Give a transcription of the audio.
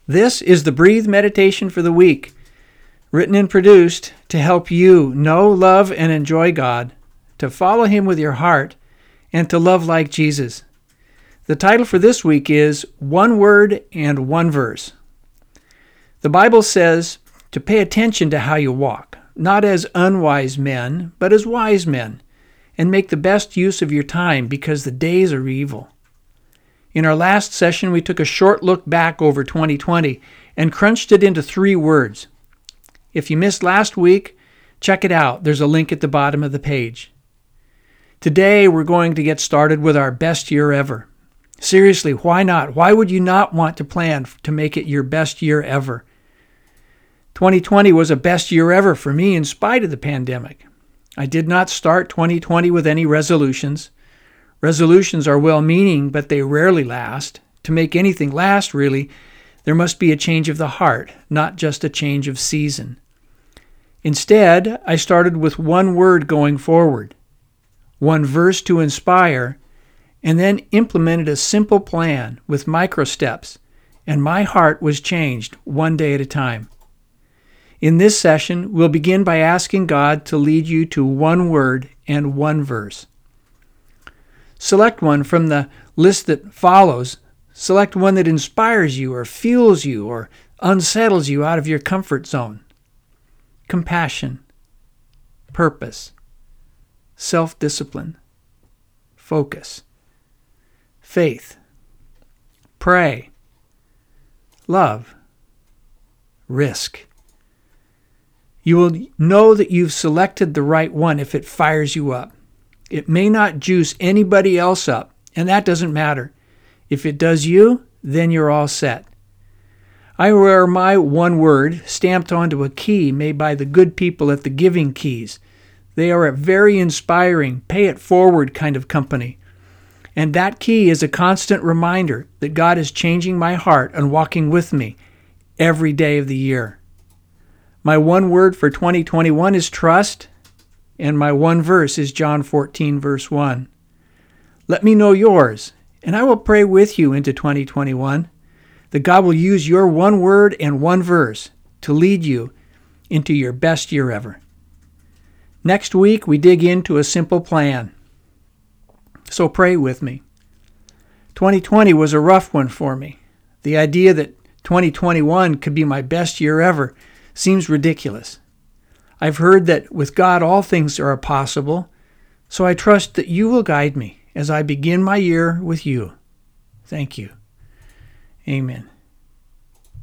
This is the Breathe Meditation for the week, written and produced to help you know, love, and enjoy God, to follow Him with your heart, and to love like Jesus. The title for this week is One Word and One Verse. The Bible says to pay attention to how you walk, not as unwise men, but as wise men, and make the best use of your time because the days are evil. In our last session, we took a short look back over 2020 and crunched it into 3 words. If you missed last week, check it out. There's a link at the bottom of the page. Today, we're going to get started with our best year ever. Seriously, why not? Why would you not want to plan to make it your best year ever? 2020 was a best year ever for me in spite of the pandemic. I did not start 2020 with any resolutions. Resolutions are well-meaning, but they rarely last. To make anything last, really, there must be a change of the heart, not just a change of season. Instead, I started with one word going forward, one verse to inspire, and then implemented a simple plan with micro steps, and my heart was changed one day at a time. In this session, we'll begin by asking God to lead you to one word and one verse. Select one from the list that follows. Select one that inspires you or fuels you or unsettles you out of your comfort zone. Compassion, purpose, self-discipline, focus, faith, pray, love, risk. You will know that you've selected the right one if it fires you up. It may not juice anybody else up, and that doesn't matter. If it does you, then you're all set. I wear my one word stamped onto a key made by the good people at the Giving Keys. They are a very inspiring, pay-it-forward kind of company. And that key is a constant reminder that God is changing my heart and walking with me every day of the year. My one word for 2021 is trust, and my one verse is John 14, verse 1. Let me know yours, and I will pray with you into 2021 that God will use your one word and one verse to lead you into your best year ever. Next week, we dig into a simple plan. So pray with me. 2020 was a rough one for me. The idea that 2021 could be my best year ever seems ridiculous. I've heard that with God all things are possible, so I trust that you will guide me as I begin my year with you. Thank you. Amen.